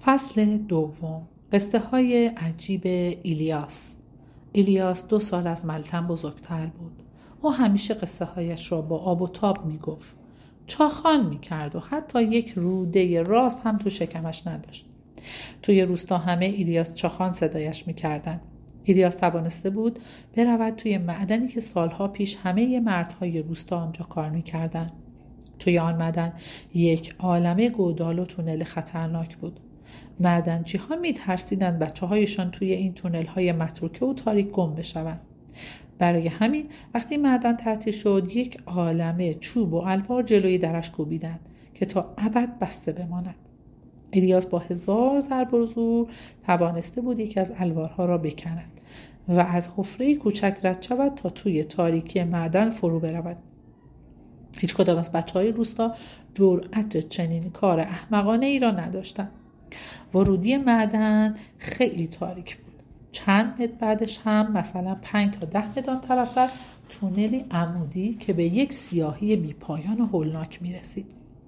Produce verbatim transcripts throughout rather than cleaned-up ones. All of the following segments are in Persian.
فصل دوم. قصه های عجیب ایلیاس. ایلیاس دو سال از ملتن بزرگتر بود. او همیشه قصه هایش را با آب و تاب می گفت. چاخان می کرد و حتی یک روده راست هم تو شکمش نداشت. توی روستا همه ایلیاس چاخان صدایش می کردن. ایلیاس توانسته بود برود توی معدنی که سالها پیش همه مردهای روستا آنجا کار می کردن. توی آن معدن یک عالمه گودال و تونل خطرناک بود. معدنچی ها می ترسیدن بچه هایشان توی این تونل های متروکه و تاریک گم بشوند. برای همین وقتی معدن تعطیل شد یک عالمه چوب و الوار جلوی درش کوبیدند که تا ابد بسته بماند. ایلیاس با هزار ضرب و زور توانسته بود یکی از الوارها را بکند و از حفره کوچک رد شود تا توی تاریکی معدن فرو برود. هیچ کدام از بچه‌های روستا جرأت چنین کار احمقانه ای را نداشتند. ورودی معدن خیلی تاریک بود. چند متر بعدش هم مثلا پنج تا ده متر آن طرفتر تونلی عمودی که به یک سیاهی بیپایان و هولناک می رسید.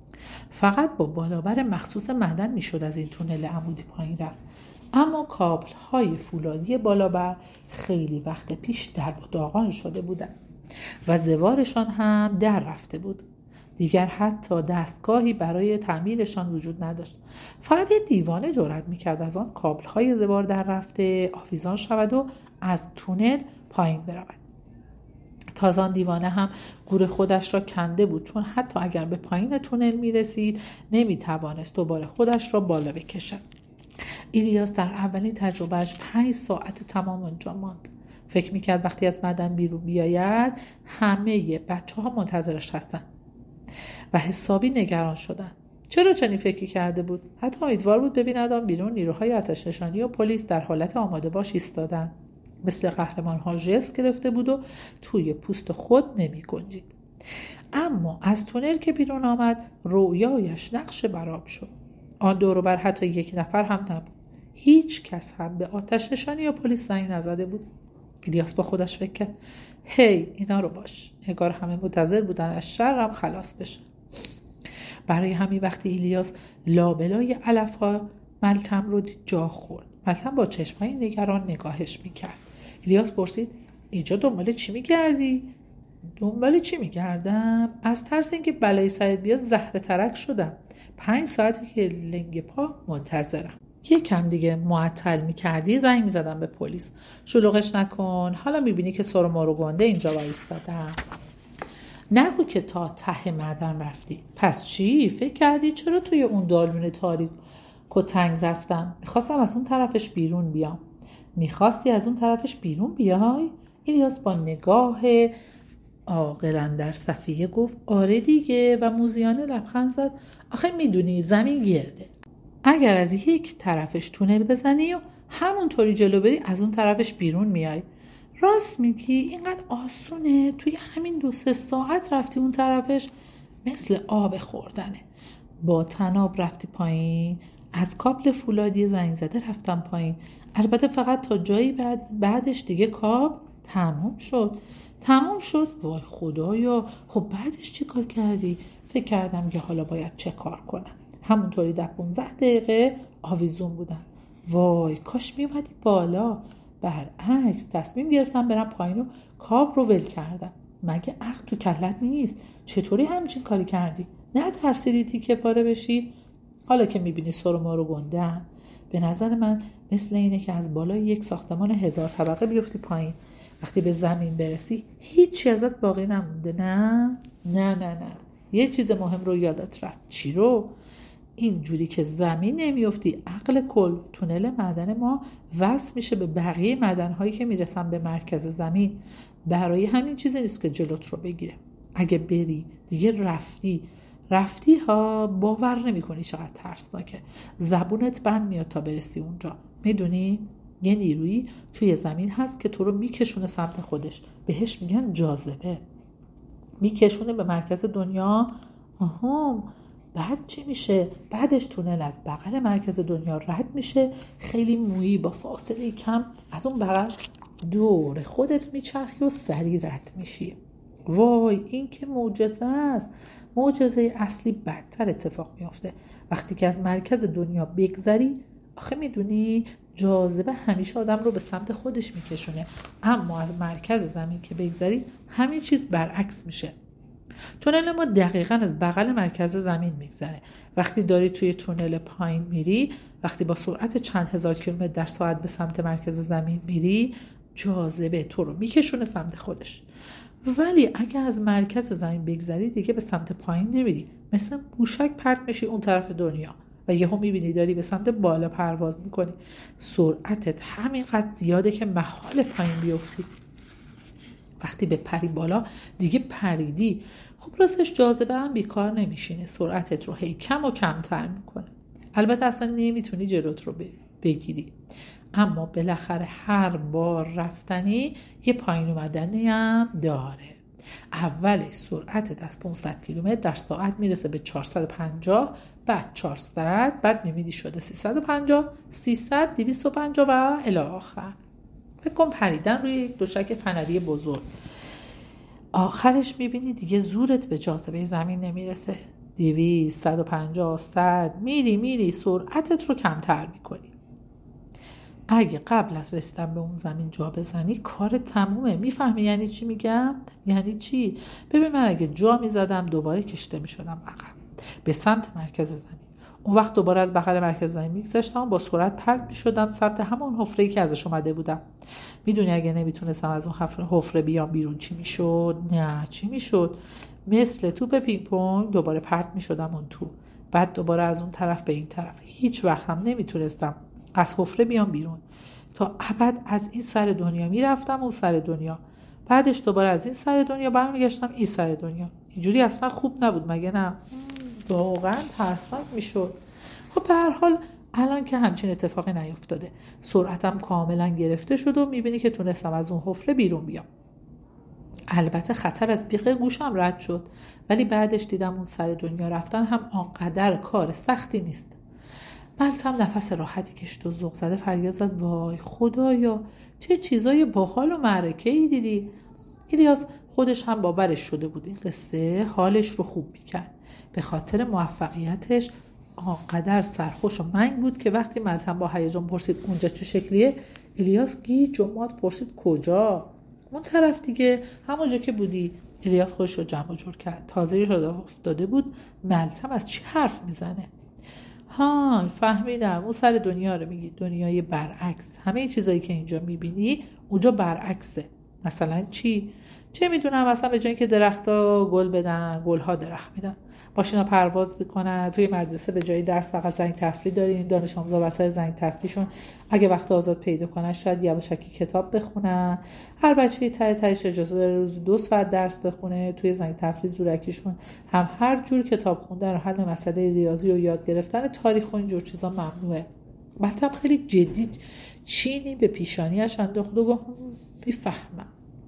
فقط با بالابر مخصوص معدن می شد از این تونل عمودی پایین رفت. اما کابل های فولادی بالابر خیلی وقت پیش در و داغان شده بودند و زوارشان هم در رفته بود. دیگر حتی دستگاهی برای تعمیرشان وجود نداشت. فقط یه دیوانه جرأت می‌کرد از آن کابل‌های زوار در رفته آویزان شود و از تونل پایین برود. تازه آن دیوانه هم گور خودش را کنده بود، چون حتی اگر به پایین تونل می‌رسید نمی‌توانست دوباره خودش را بالا بکشد. ایلیاس در اولین تجربهش پنج ساعت تمام آنجا ماند. فکر می‌کرد وقتی از معدن بیرون بیاید همه بچه‌ها منتظرش هستند و حسابی نگران شدن. چرا چنین فکری کرده بود؟ حتی امیدوار بود ببیند آن بیرون نیروهای آتش نشانی و پلیس در حالت آماده باش ایستادند. مثل قهرمان‌ها ژست گرفته بود و توی پوست خود نمی گنجید. اما از تونل که بیرون آمد رویایش نقش برآب شد. آن دور و بر حتی یک نفر هم نبود. هیچ کس هم به آتش نشانی یا پلیس زنگ نزده بود. ایلیاس با خودش فکر کرد هی اینا رو باش، انگار همه منتظر بودن از شرم خلاص بشه. برای همین وقتی ایلیاس لابلای علف‌ها ملتم رو جا خورد. ملتم با چشمای نگران نگاهش میکرد. ایلیاس پرسید اینجا دنبال چی میگردی؟ دنبال چی میگردم؟ از ترس اینکه بلای سرت بیاد زهره ترک شدم. پنج ساعتی که لنگ پا منتظرم. یکم دیگه معطل میکردی زنگ میزدم به پلیس. شلوغش نکن، حالا میبینی که سر ما رو گنده اینجا وایستادم. نگو که تا ته معدن رفتی. پس چی؟ فکر کردی چرا توی اون دالون تاریک و تنگ رفتم؟ میخواستم از اون طرفش بیرون بیام. میخواستی از اون طرفش بیرون بیای؟ ایلیاس با نگاه عاقلانه در صفیه گفت آره دیگه و موزیانه لبخند زد. آخه میدونی زمین گرده. اگر از یک طرفش تونل بزنی و همونطوری جلو بری از اون طرفش بیرون میای. راست میگی اینقدر آسونه؟ توی همین دو سه ساعت رفتی اون طرفش؟ مثل آب خوردنه. با تناب رفتی پایین. از کابل فولادی زنگ زده رفتم پایین. البته فقط تا جایی بعد بعدش دیگه کاب تموم شد. تموم شد؟ وای خدایا. خب بعدش چی کار کردی؟ فکر کردم که حالا باید چه کار کنم. همونطوری در پانزده دقیقه آویزون بودم. وای کاش میومدی بالا. برعکس تصمیم گرفتم برم پایین و کاب رو ول کردم. مگه عقل تو کلت نیست؟ چطوری همچین کاری کردی؟ نه ترسیدی تیکه پاره بشی؟ حالا که میبینی سر ما رو گندم، به نظر من مثل اینه که از بالای یک ساختمان هزار طبقه بیفتی پایین. وقتی به زمین برسی هیچی ازت باقی نمونده. نه نه نه نه یه چیز مهم رو یادت رفت. چی رو؟ اینجوری که زمین نمیافتی عقل کل تونل معدن ما وصل میشه به بقیه معدن‌هایی که میرسن به مرکز زمین. برای همین چیزی نیست که جلوت رو بگیره. اگه بری دیگه رفتی رفتی ها. باور نمی‌کنی چقدر ترسناکه. زبونت بند میاد تا برسی اونجا. میدونی یه نیرویی توی زمین هست که تو رو میکشونه سمت خودش. بهش میگن جاذبه. میکشونه به مرکز دنیا. آها بعد چی میشه؟ بعدش تونل از بغل مرکز دنیا رد میشه، خیلی مویی با فاصله کم از اون بغل دور خودت میچرخی و سریع رد میشی. وای این که معجزه است. معجزه اصلی بدتر اتفاق میفته وقتی که از مرکز دنیا بگذری، آخه میدونی جاذبه همیشه آدم رو به سمت خودش میکشونه، اما از مرکز زمین که بگذری همین چیز برعکس میشه. تونل ما دقیقاً از بغل مرکز زمین میگذره. وقتی داری توی تونل پایین میری، وقتی با سرعت چند هزار کیلومتر در ساعت به سمت مرکز زمین میری، جاذبه تو رو میکشونه سمت خودش. ولی اگه از مرکز زمین بگذری دیگه به سمت پایین نمیری، مثل موشک پرت میشی اون طرف دنیا و یهو میبینی داری به سمت بالا پرواز میکنی. سرعتت همینقدر زیاده که محال پایین بیفتی. وقتی به پری بالا دیگه پریدی. خب راستش جاذبه هم بیکار نمیشینه، سرعتت رو هی کم و کمتر میکنه. البته اصلا نمیتونی جلوت رو بگیری، اما بالاخره هر بار رفتنی یه پایین اومدنی هم داره. اولش سرعتت از پانصد کیلومتر در ساعت میرسه به چهارصد و پنجاه، بعد چهارصد، بعد میبینی شده سیصد و پنجاه، سیصد، دویست و پنجاه و الی آخر. فکر کن پریدن روی دوشک فنری بزرگ. آخرش میبینی دیگه زورت به جاذبه زمین نمیرسه. دویست، صد و پنجاه، صد، میری میری سرعتت رو کمتر میکنی. اگه قبل از رسیدن به اون زمین جا بزنی کار تمومه. میفهمی یعنی چی میگم؟ یعنی چی؟ ببین من اگه جا میزدم دوباره کشته میشدم عقب به سمت مرکز زمین. اون وقت دوباره از بغل مرکز زمین میگذشتم، با سرعت پرت میشدم سمت همون حفره‌ای که ازش اومده بودم. میدونی اگه نمیتونستم از اون حفره بیام بیرون چی میشد؟ نه چی میشد؟ مثل توپ پینگ پونگ دوباره پرت میشدم اون تو، بعد دوباره از اون طرف به این طرف. هیچ وقت هم نمیتونستم از حفره بیام بیرون. تا ابد از این سر دنیا میرفتم اون سر دنیا، بعدش دوباره از این سر دنیا برمیگشتم این سر دنیا. اینجوری اصلا خوب نبود مگه نه؟ واقعا ترسناک میشد. خب به هر حال الان که همچین اتفاقی نیفتاده، سرعتم کاملا گرفته شد و میبینی که تونستم از اون حفره بیرون بیام. البته خطر از بیخ گوشم رد شد، ولی بعدش دیدم اون سر دنیا رفتن هم آنقدر کار سختی نیست. ملتم نفس راحتی کشید و ذوق زده فریاد زد وای خدایا چه چیزای باحال و معرکه‌ای دیدی. الیاس خودش هم باورش شده بود این قصه حالش رو خوب میکرد. به خاطر موفقیتش آنقدر سرخوش و منگ بود که وقتی ملتم با هیجان پرسید اونجا چه شکلیه، الیاس گیج و مات پرسید کجا؟ اون طرف دیگه، همونجا که بودی. الیاس خودش رو جمع و جور کرد. تازه شده افتاده بود ملتم از چی حرف میزنه. ها فهمیدم، اون سر دنیا رو میگی، دنیای برعکس. همه چیزایی که اینجا میبینی اونجا برعکسه. مثلا چی؟ چه میدونم، مثلا به جای اینکه درخت‌ها گل بدن، گل‌ها درخت میدن. ماشینا پرواز میکنن. توی مدرسه به جای درس فقط زنگ تفریح داریم. دانش آموزا وسط زنگ تفریحشون اگه وقت آزاد پیدا کنن شاید یواشکی کتاب بخونن. هر بچه‌ای ته تهش اجازه داره روز دو ساعت درس بخونه. توی زنگ تفریح زورکیشون هم هر جور کتاب خوندن و حل مسئله ریاضی و یاد گرفتن تاریخ و اینجور چیزا ممنوعه. مطلب خیلی جدی چینی به پیشانیش انداخت و گفت میفهمم.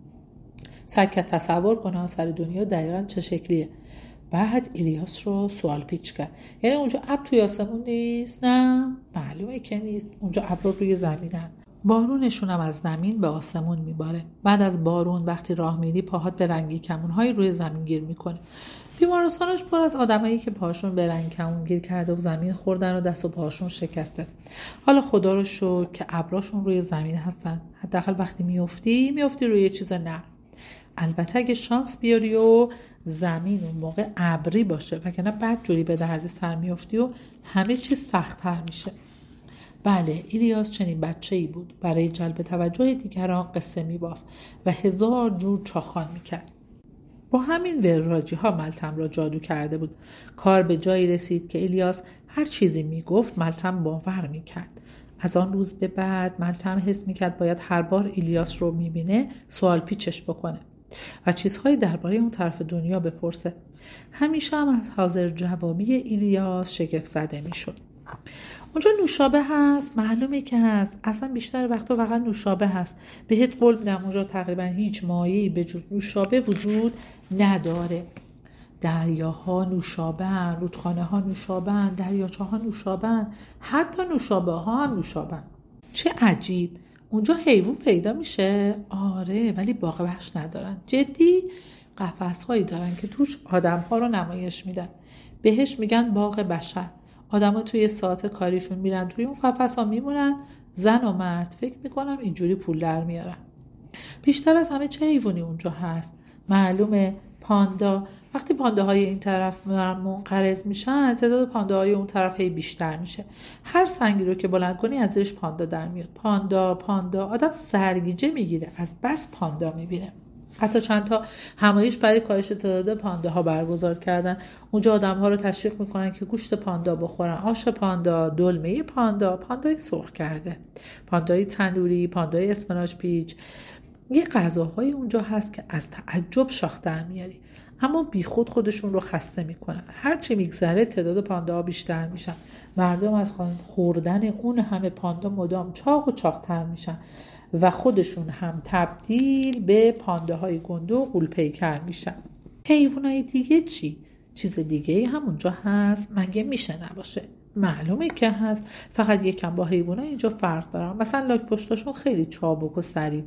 سعی تصور کنه سر دنیا دقیقاً چه شکلیه. بعد الیاس رو سوال پیچ کرد. یعنی اونجا ابر توی آسمون نیست؟ نه معلومه که نیست. اونجا ابر روی زمینن. بارونشون هم از زمین به آسمون میباره. بعد از بارون وقتی راه میری پاهات به رنگی کمونهای روی زمین گیر میکنه. بیمارستانش پر از آدمایی که پاهاشون به رنگ کمون گیر کرده و زمین خوردن و دست و پاهاشون شکسته. حالا خدا رو شکر که ابراشون روی زمین هستن. حداقل وقتی میافتی میافتی روی یه چیز نرم. البته اگه شانس بیاری و زمین اون موقع ابری باشه وگرنه بعد جوری به درد سر میافتی و همه چیز سخت‌تر میشه. بله الیاس چنین بچه‌ای بود. برای جلب توجه دیگران قصه میبافت و هزار جور چاخان میکرد. با همین وراجی ها ملتم را جادو کرده بود. کار به جایی رسید که الیاس هر چیزی میگفت ملتم باور میکرد. از آن روز به بعد ملتم حس میکرد باید هر بار الیاس رو میبینه سوال پیچش بکنه و چیزهایی درباره اون طرف دنیا بپرسه. همیشه هم از حاضر جوابی الیاس شگفت زده میشد. اونجا نوشابه هست، معلومه که هست. اصلا بیشتر وقتا فقط نوشابه هست. بهت قول میدم اونجا تقریبا هیچ مایه‌ای به جز نوشابه وجود نداره. دریاها نوشابه‌ن، رودخانه ها نوشابه‌ن، دریاچه ها نوشابه‌ن، حتی نوشابه ها هم نوشابه‌ن. چه عجیب. اونجا حیوان پیدا میشه؟ آره، ولی باغ وحش ندارن. جدی؟ قفس هایی دارن که توش آدم ها رو نمایش میدن. بهش میگن باغ بشر. آدما توی ساعت کاریشون میرن توی اون قفس‌ها میمونن، زن و مرد فکر میکنم اینجوری پول در میارن. بیشتر از همه چه حیوانی اونجا هست؟ معلومه پاندا. وقتی پانداهای این طرف منقرض میشن، تعداد پانداهای اون طرف هی بیشتر میشه. هر سنگی رو که بلند کنی از زیرش پاندا در میاد. پاندا پاندا آدم سرگیجه میگیره از بس پاندا میبینه. حتی چند تا همایش برای کاهش تعداد پانداها برگزار کردن. اونجا آدم‌ها رو تشویق میکنن که گوشت پاندا بخورن، آش پاندا، دلمه پاندا، پاندای سرخ کرده، پاندای تنوری، پاندای اسفناج پیچ. یه غذاهای اونجا هست که از تعجب شاخ در میاری، اما بی خود خودشون رو خسته میکنن. هرچی میگذره تعداد پانداها بیشتر میشن. مردم از خوردن اون همه پاندا مدام چاق و چاق‌تر میشن و خودشون هم تبدیل به پانداهای گنده و غول‌پیکر میشن. حیوانای دیگه چی؟ چیز دیگه هم اونجا هست؟ مگه میشه نباشه؟ معلومه که هست، فقط یکم با حیوانای اینجا فرق دارن. مثلا لاک پشتاشون خیلی چابک و سریع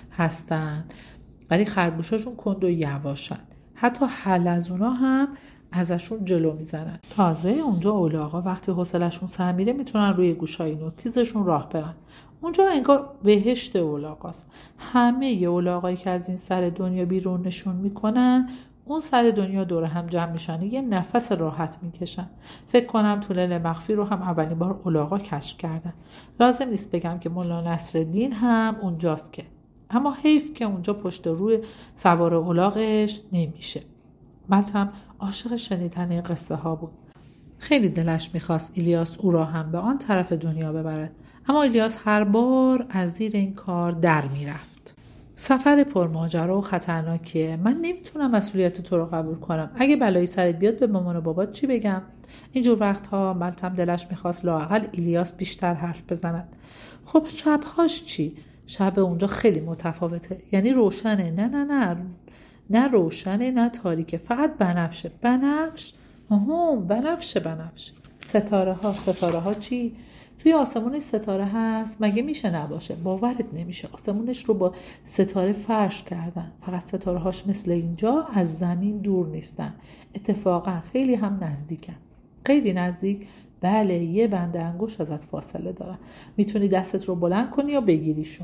هستن، ولی خرگوشاشون کند و یواشن. حتی حلزونا هم ازشون جلو میزنن. تازه اونجا الاغا وقتی حوصله‌شون سر میره میتونن روی گوشای نوک‌تیزشون راه برن. اونجا انگار بهشت الاغاست. همه ی الاغایی که از این سر دنیا بیرون نشون میکنن اون سر دنیا دور هم جمع میشن، یه نفس راحت میکشن. فکر کنم تونل مخفی رو هم اولین بار الاغا کشف کردن. لازم نیست بگم که مولا نصرالدین هم اونجاست که، اما حیف که اونجا پشت روی سوار الاغش نمیشه. ملتم عاشق شنیدن این قصه ها بود. خیلی دلش میخواست ایلیاس او را هم به آن طرف دنیا ببرد، اما ایلیاس هر بار از زیر این کار در میرفت. سفر پرماجرا و خطرناکیه. من نمیتونم مسئولیت تو رو قبول کنم. اگه بلایی سرت بیاد به مامان و بابات چی بگم؟ اینجور وقتها ملتم دلش میخواست لااقل ایلیاس بیشتر حرف بزند. خب شبهاش چی؟ شب اونجا خیلی متفاوته. یعنی روشنه، نه نه نه نه روشنه نه تاریکه، فقط بنفشه. بنفش؟ آهوم بنفشه بنفشه. ستاره ها ستاره ها چی؟ توی آسمونش ستاره هست؟ مگه میشه نباشه؟ باورت نمیشه. آسمونش رو با ستاره فرش کردن. فقط ستاره هاش مثل اینجا از زمین دور نیستن، اتفاقا خیلی هم نزدیکن. خیلی نزدیک؟ بله، یه بند انگشت ازت فاصله دارن. میتونی دستت رو بلند کنی یا بگیریشون.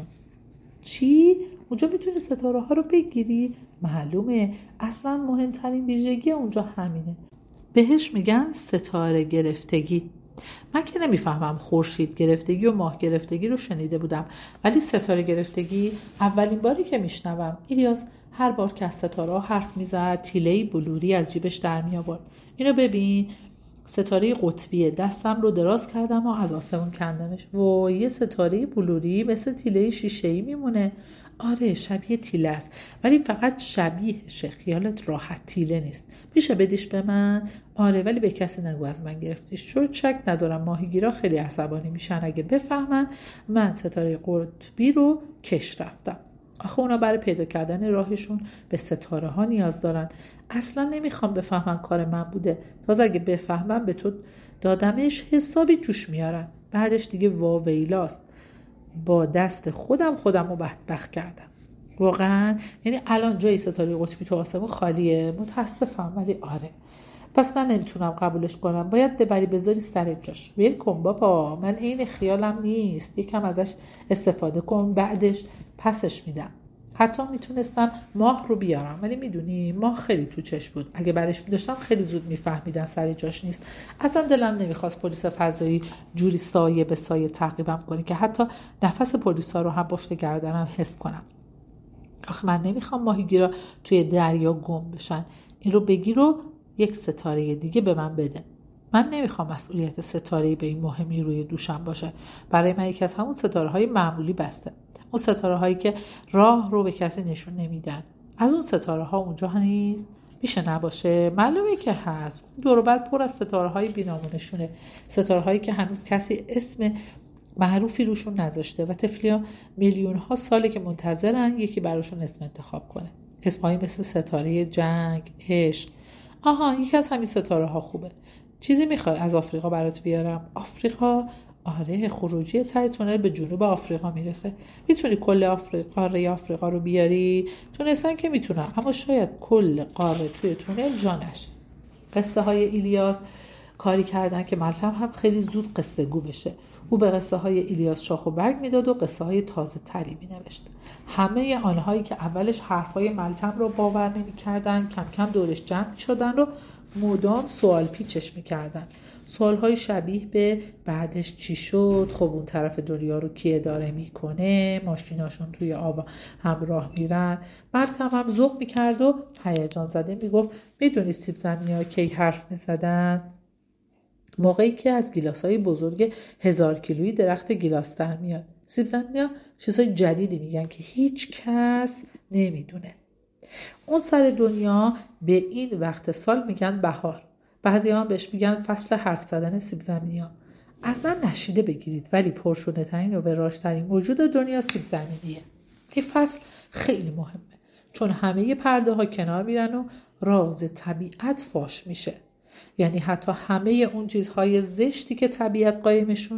چی؟ اونجا میتونی ستاره ها رو بگیری؟ معلومه، اصلا مهمترین ویژگی اونجا همینه. بهش میگن ستاره گرفتگی. من که نمیفهمم خورشید گرفتگی و ماه گرفتگی رو شنیده بودم، ولی ستاره گرفتگی اولین باری که میشنوم. ایلیاس هر بار که از ستاره ها حرف میزد تیله‌ای بلوری از جیبش در می آورد. اینو ببین، ستاره قطبیه. دستم رو دراز کردم و از آسمون کندمش. وای، یه ستاره بلوری مثل تیله شیشه‌ای میمونه. آره شبیه تیله است، ولی فقط شبیهشه. خیالت راحت تیله نیست. میشه بدیش به من؟ آره، ولی به کسی نگو از من گرفتیش، چون شک ندارم ماهیگیرا خیلی عصبانی میشن اگه بفهمن من ستاره قطبی رو کش رفتم. آخه اونا برای پیدا کردن راهشون به ستاره ها نیاز دارن. اصلا نمیخوام بفهمن کار من بوده. تازه اگه بفهمن به تو دادمش حسابی جوش میارن. بعدش دیگه واویلاست. با دست خودم خودم رو بدبخت کردم. واقعا یعنی الان جای ستاره قطبی تو آسمون خالیه. متاسفم، ولی آره. پس نه نمیتونم قبولش کنم. باید ببری بذاری سر جاش. ویل کن بابا، من عین خیالم نیست. یکم ازش استفاده کن، بعدش پسش میدم. حتی میتونستم ماه رو بیارم، ولی میدونی ماه خیلی تو چشم بود. اگه برش میداشتم خیلی زود میفهمیدن سر جاش نیست. اصلا دلم نمیخواست پلیس فضایی جوری سایه به سایه تعقیبم کنه که حتی نفس پلیسا رو هم پشت گردنم حس کنم. آخه من نمیخوام ماهیگیرا توی دریا گم بشن. این رو بگیر و یک ستاره دیگه به من بده. من نمیخوام مسئولیت ستاره‌ای به این مهمی روی دوشم باشه. برای من یکی از همون ستاره‌های معمولی بسته. اون ستاره‌هایی که راه رو به کسی نشون نمیدن. از اون ستاره‌ها اونجا نیست؟ میشه نباشه؟ معلومه که هست. اون دور و بر پر از ستاره‌های بی‌نامونشونه. ستاره‌هایی که هنوز کسی اسم معروفی روشون نذاشته و طفلیا میلیون ها ساله که منتظرن یکی براشون اسم انتخاب کنه. اسمایی مثل ستاره جنگ، عشق. آها، یکی از همین ستاره ها خوبه. چیزی میخوای از آفریقا برات بیارم؟ آفریقا؟ آره، خروجی ته تونل به جنوب آفریقا میرسه. میتونی کل آفریقا قاره آفریقا رو بیاری؟ تونستن که میتونم، اما شاید کل قاره توی تونل جا نشه. قصه های ایلیاس کاری کردن که ملتم هم خیلی زود قصه گو بشه. او به قصه های ایلیاس شاخ و برگ میداد و قصه های تازه تری می نوشت. همه آنهایی که اولش حرفای ملتم رو باور نمی کردن کم کم دورش جمع می شدن و مدام سوال پیچش می کردن. سوالهای شبیه به بعدش چی شد، خب اون طرف دنیا رو کی اداره میکنه، ماشیناشون توی آب همراه میرن. ملتم هم ذوق میکرد و هیجان زده میگفت میدونی سیب زمینی ها کی حرف میزدن؟ موقعی که از گیلاسای بزرگ هزار کیلویی درخت گیلاس در میاد. سیب زمینی ها چیزای جدیدی میگن که هیچ کس نمیدونه. اون سر دنیا به این وقت سال میگن بهار. بعضی هم بهش میگن فصل حرف زدن سیب زمینی ها. از من نشیده بگیرید ولی پرشونه ترین و وراج ترین موجود دنیا سیب زمینیه. این فصل خیلی مهمه چون همه پرده ها کنار میرن و راز طبیعت فاش میشه. یعنی حتی همه اون چیزهای زشتی که طبیعت قایمشون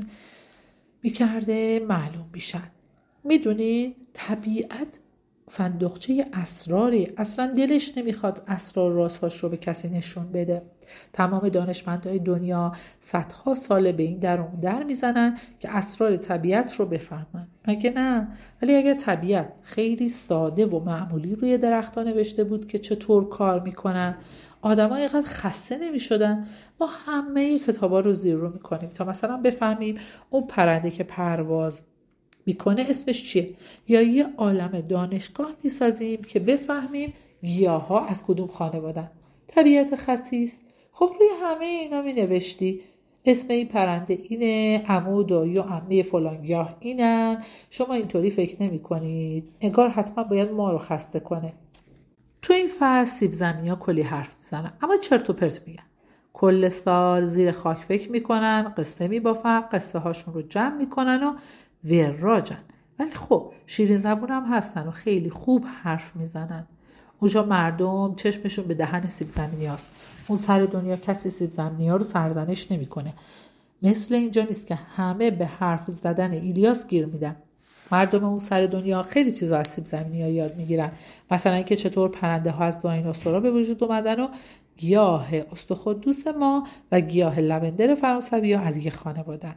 میکرده معلوم میشن. میدونی طبیعت صندوقچه اسراری، اصلا دلش نمیخواد اسرار رازهاش رو به کسی نشون بده. تمام دانشمندهای دنیا صدها ساله به این در اون در میزنن که اسرار طبیعت رو بفهمن، مگه نه؟ ولی اگر طبیعت خیلی ساده و معمولی روی درخت‌ها نوشته بود که چطور کار میکنن، آدم ها اینقدر خسته نمی شدن. ما همه کتابا رو زیر رو میکنیم تا مثلا بفهمیم اون پرنده که پرواز میکنه اسمش چیه، یا یه عالم دانشگاه میسازیم که بفهمیم گیاه ها از کدوم خانوادن. طبیعت خسیس. خب روی همه اینا می نوشتی اسم این پرنده اینه، عمو دایی و عمه فلان گیاه اینن. شما اینطوری فکر نمی کنید؟ انگار حتما باید ما رو خسته کنه. تو این فصل سیب زمینی ها کلی حرف میزنن اما چرت و پرت میگن. کل سال زیر خاک فکر میکنن، قصه میبافن، قصه هاشون رو جمع میکنن و وراجن. ولی خب شیرین زبون هم هستن و خیلی خوب حرف میزنن. اونجا مردم چشمشون به دهن سیب زمینی هاست. اون سر دنیا کسی سیب زمینی ها رو سرزنش نمیکنه. مثل اینجا نیست که همه به حرف زدن ایلیاس گیر میدن. مردم اون سر دنیا خیلی چیزا از سیب زمینی ها یاد میگیرن. مثلا اینکه چطور پرنده ها از دایناسورها به وجود اومدن و گیاه استخوان‌دوست ما و گیاه لوندر فرانسوی ها از یک خانواده‌ان.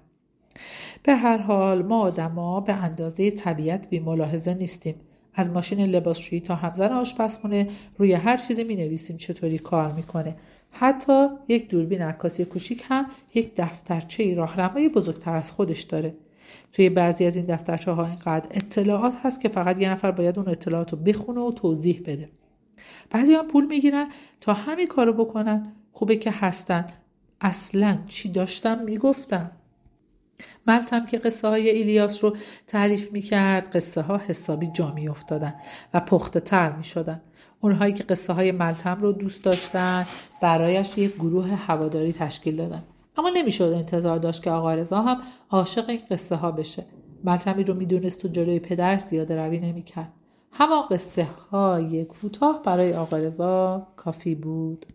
به هر حال ما آدما به اندازه طبیعت بی ملاحظه نیستیم. از ماشین لباسشویی تا همزن آشپزخونه روی هر چیزی می نویسیم چطوری کار میکنه. حتی یک دوربین عکاسی کوچیک هم یک دفترچه راهنمای بزرگتر از خودش داره. توی بعضی از این دفترچه ها اینقدر اطلاعات هست که فقط یه نفر باید اون اطلاعات رو بخونه و توضیح بده. بعضی هم پول میگیرن تا همین کارو بکنن. خوبه که هستن. اصلاً چی داشتم میگفتم. ملتم که قصه های ایلیاس رو تعریف میکرد قصه ها حسابی جا می افتادن و پخته تر می شدن. اونهایی که قصه های ملتم رو دوست داشتن برایش یک گروه هواداری تشکیل دادن. اما نمیشد انتظار داشت که آقا رضا هم عاشق این قصه ها بشه. ملتمی رو میدونست و جلوی پدر زیاده روی نمیکرد. همه قصه های کوتاه برای آقا رضا کافی بود.